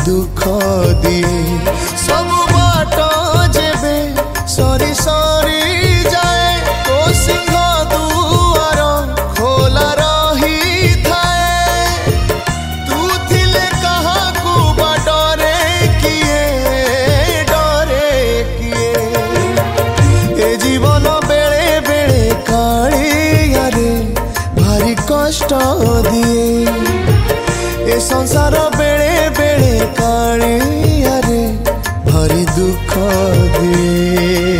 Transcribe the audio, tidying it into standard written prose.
दुख दिए सब बाट जेबे सरी सरी जाए तो सिंह दुआर खोला रही थाए तू थिले कहा को डरे किए ए जीवन बेले बेले कालिया रे भारी कष्ट दिए ए संसार बेले बेले कालिया रे भारी दुख दिए।